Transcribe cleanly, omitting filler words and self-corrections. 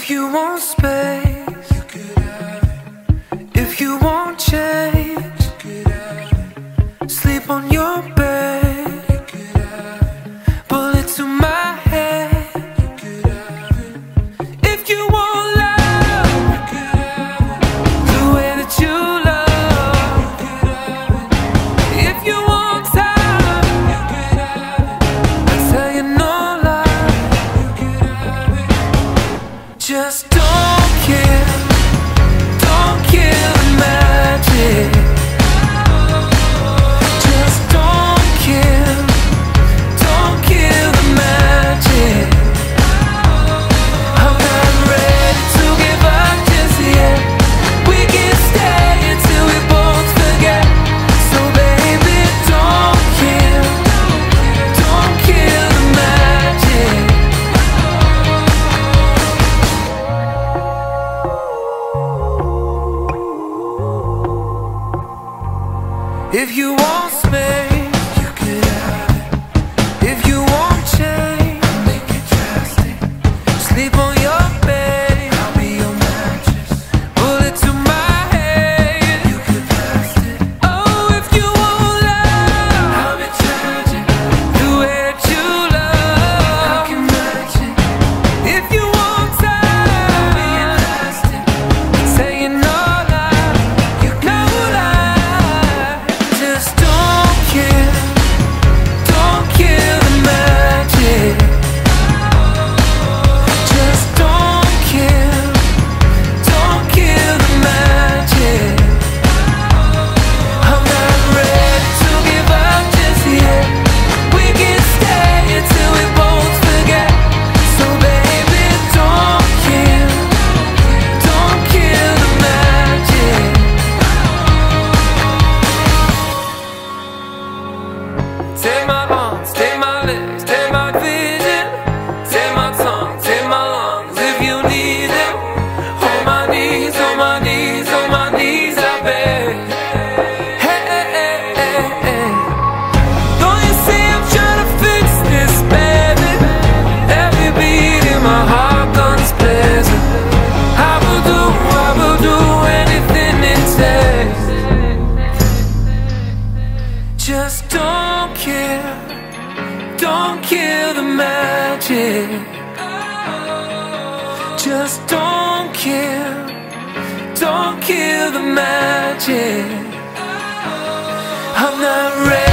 If you want space, you could have it. If you want change, you could have it. Sleep on your bed, you could have it. Bullet to my head, you could have it. If you want love, you could have it. The way that you love, you could have it. If you want time, you could have it. I tell you no lie, you could have it. Just don't kill the magic. Just don't kill the magic. I'm not ready to give up just yet. We can stay until we both forget. So baby, don't kill the magic. If you want space, you could have it. If you want change, I'll make it drastic. Sleep on your bed, I'll be your mattress. Bullet to my head, you could blast it. Oh, if you want love, I'll be tragic. The way that you love, I can match it. If you want time, I'll be elastic. Saying no lie, you no lie. Just don't kill the magic. Just don't kill the magic. I'm not ready to give up just yet. We can stay until we both forget. So baby, don't kill the magic. Take my arms, take my legs, take my vision. Take my tongue, take my lungs if you need it. On my knees, on my knees, on my knees, I beg. Hey, hey, hey, hey, hey. Don't you see I'm trying to fix this, baby? Every beat in my heart guns blazing. I will do anything it takes. Just don't kill the magic. Just don't kill the magic. I'm not ready